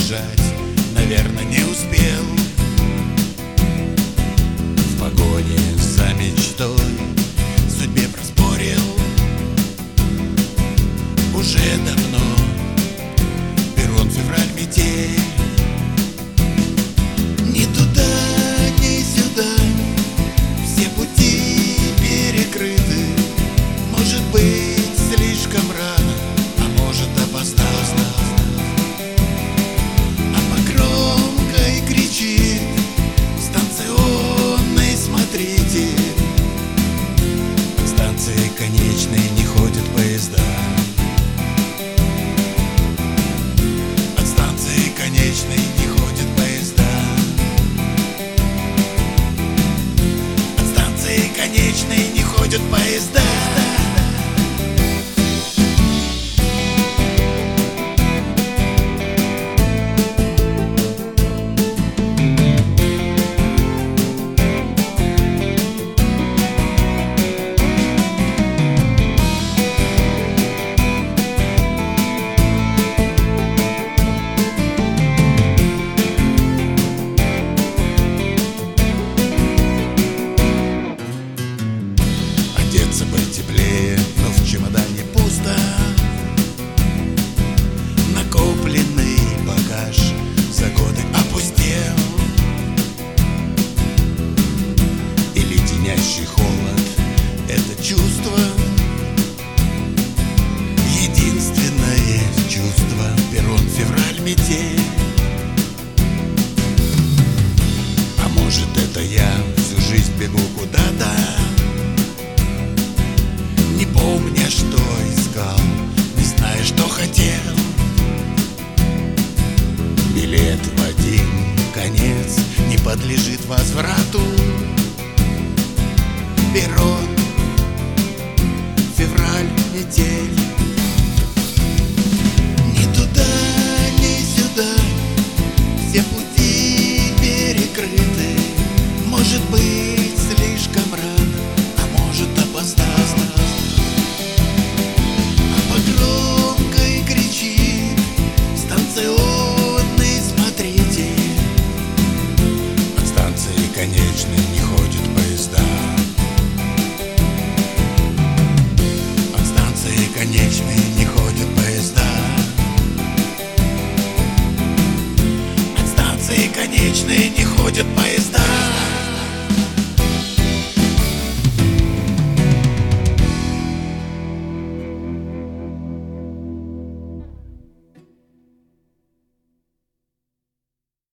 убежать, наверное, не успел. В погоне за мечтой судьбе проспорил. Уже давно перрон, февраль, метель. Ни туда, ни сюда, все пути перекрыты. Может быть, слишком рано, а может, опоздал. А по громкой кричит станционной: смотрите, от станции конечной не ходят поезда. От станции конечной не ходят поезда. От станции конечной не ходят поезда. Одеться бы теплее, но в чемодане пусто. Накопленный багаж за годы опустел. И леденящий холод — это чувство, единственное чувство. Перрон, февраль, метель. А может, это я всю жизнь бегу куда-то, не помня, что искал, не зная, что хотел. Билет в один конец не подлежит возврату. Перрон,